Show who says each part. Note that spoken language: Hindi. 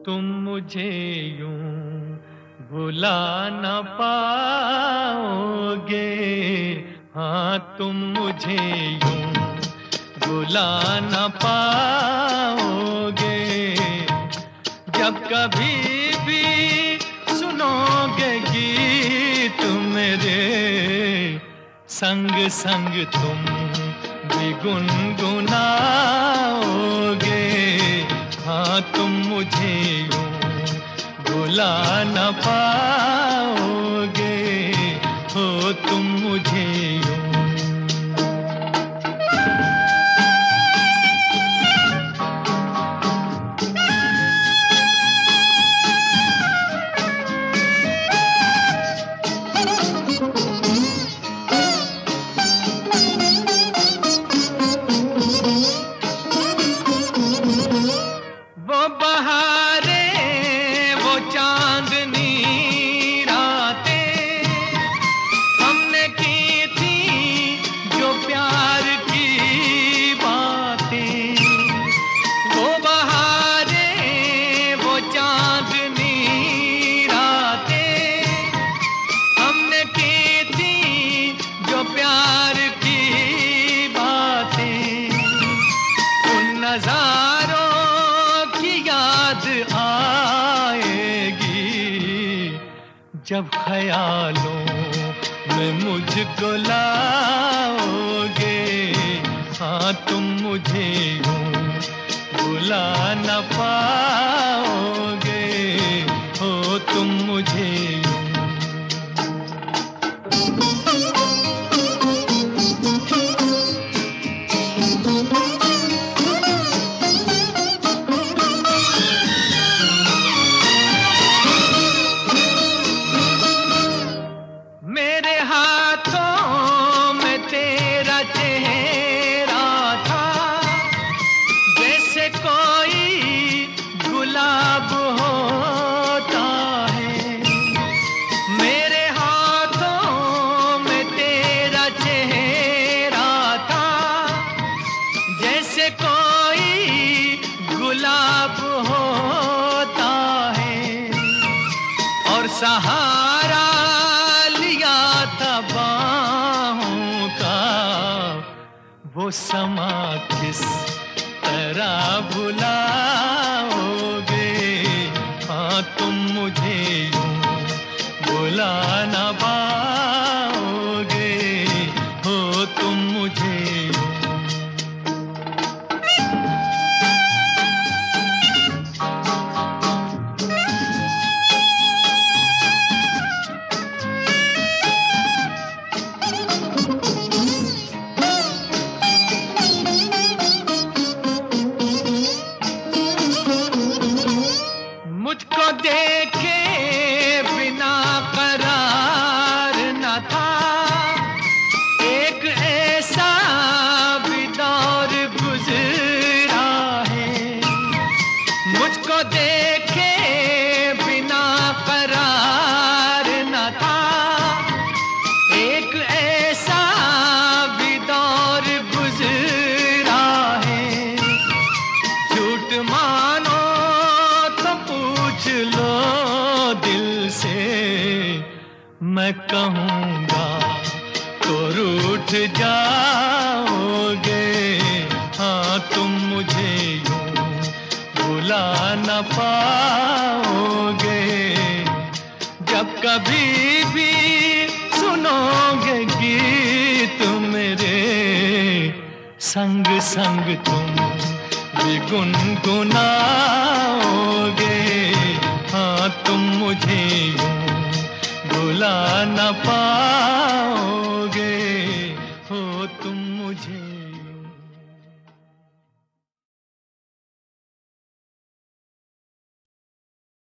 Speaker 1: तुम मुझे यूं भुला न पाओगे। हाँ, तुम मुझे यूं भुला न पाओगे। जब कभी भी सुनोगे गीत मेरे, संग संग तुम भी गुनगुनाओगे। हाँ, तुम मुझे यूं भुला न पाओगे। हो तुम मुझे यूं। वो बहारें, वो चांदनी रातें हमने की थी, जो प्यार की बातें। वो बहारें, वो चांदनी रातें हमने की थी, जो प्यार की बातें। उन नजारों याद आएगी जब ख्यालों में मुझको लाओगे। हाँ, तुम मुझे यूं भुला न पाओगे। हो तुम मुझे यूं। मेरे हाथों में तेरा चेहरा था, जैसे कोई गुलाब होता है। मेरे हाथों में तेरा चेहरा था, जैसे कोई गुलाब होता है। और सहारा बाहों का वो समा किस तरह भुलाओगे। हाँ, तुम मुझे यूं भुला न पाओगे। हो तुम मुझे यूं। मुझको देखे बिना करार न था, एक ऐसा भी दौर गुजरा है। मुझको देखे बिना करार न था, एक ऐसा भी दौर गुजरा है। झूठ मानो पूछ लो दिल से, मैं कहूँगा तो रूठ जाओगे। हाँ, तुम मुझे यूं भुला न पाओगे। जब कभी भी सुनोगे गीत मेरे, संग संग तुम भी गुनगुनाओगे। हाँ, तुम मुझे यूं भुला न पाओ।